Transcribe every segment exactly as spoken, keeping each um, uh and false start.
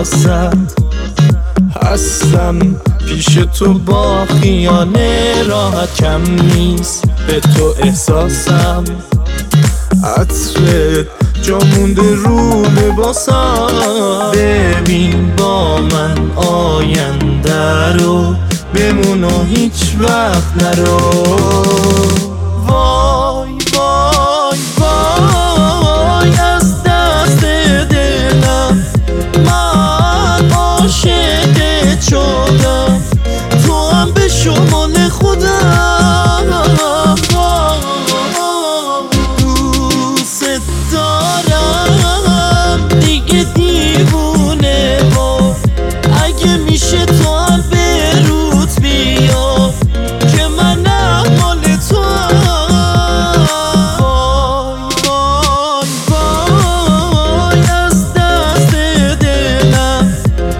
خلاصت هستم پیش تو با خیانه راحت کم نیست به تو احساسم عطرت جا مونده رو لباسم ببین با من آینده رو بمون و هیچ وقت نرو وای وای وای از دست دلم من عاشقت شدم تو هم به شمال خودم دوست دارم دیگه دیوونه و اگه میشه تو هم به روت بیا که منم مال تو وای وای وای از دست دلم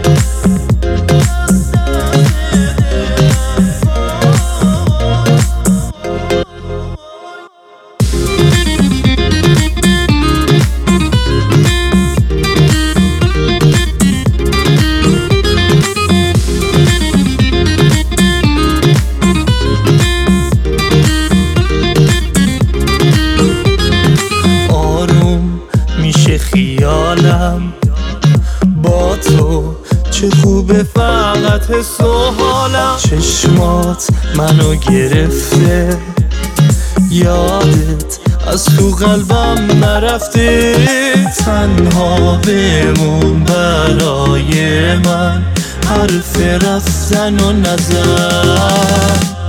خیالم با تو چه خوبه فقط حس و حالم چشمات منو گرفته یادت از تو قلبم نرفته تنها بمون برای من حرف رفتن و نزن